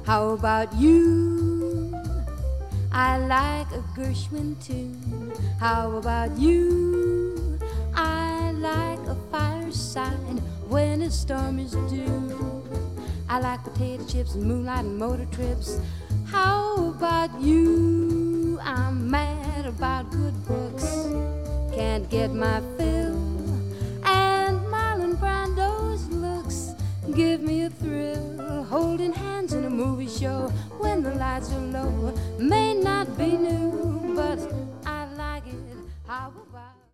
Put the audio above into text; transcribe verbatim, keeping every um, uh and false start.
How about you? I like a Gershwin tune. How about you? I like a fireside when a storm is due. I like potato chips and moonlight and motor trips. How about you? I'm mad about good books, can't get my fill, and Marlon Brando's looks give me a thrill. Holding hands in a movie show when the lights are low may not be new, but I like it. How about